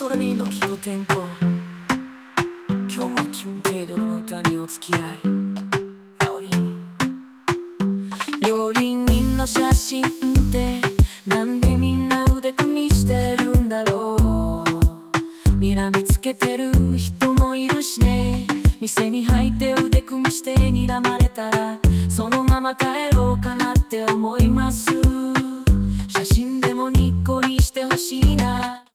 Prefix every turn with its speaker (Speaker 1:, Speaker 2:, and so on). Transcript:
Speaker 1: 隣の日の天候、今日も君程度の歌にお付き合い。料理人の写真ってなんでみんな腕組みしてるんだろう。睨みつけてる人もいるしね。店に入って腕組みして睨まれたらそのまま帰ろうかなって思います。写真でもにっこりしてほしいな。